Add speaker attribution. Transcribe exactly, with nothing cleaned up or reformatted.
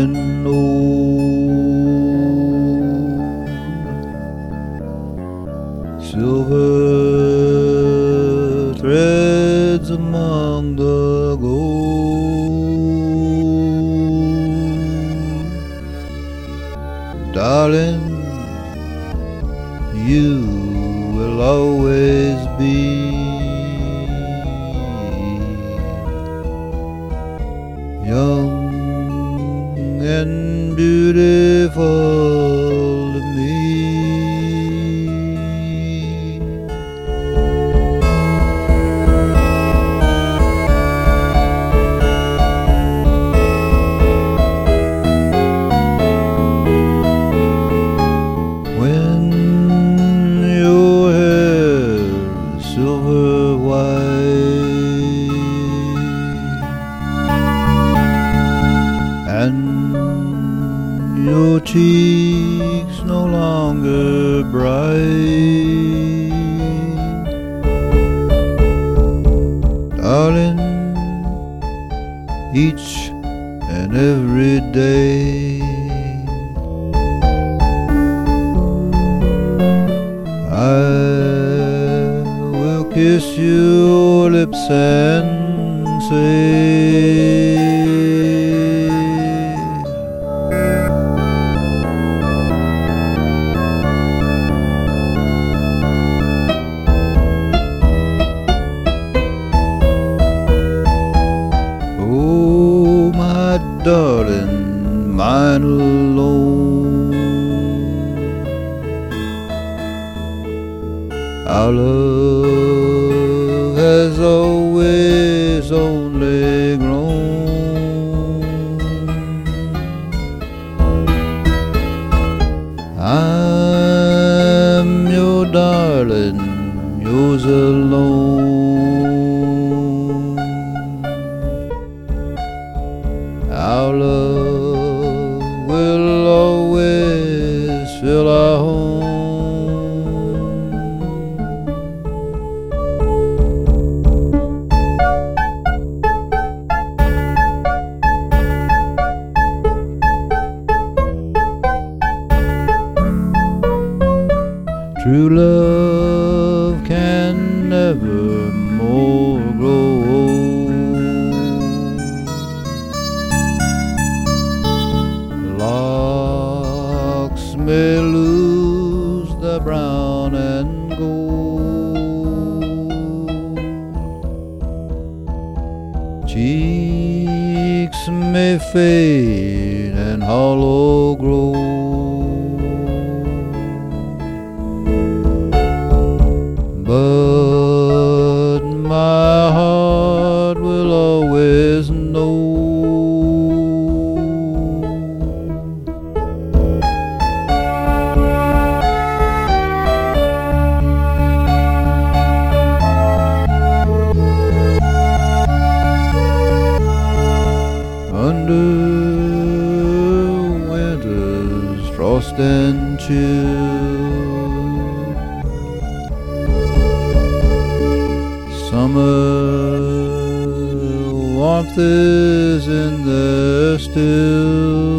Speaker 1: growing old. Silver threads among the gold. Darling, you will always be young and beautiful to me. When your hair is silver white and your cheeks no longer bright, darling, each and every day I will kiss your lips and say, oh, my darling, mine alone. Our love has always only grown. I'm your darling, yours alone. Our love will always fill our home. True love can never more grow old. Locks may lose the brown and gold. Cheeks may fade and hollow grow. But my heart will always know. Under winter's frost and chill, summer warmth is in there still.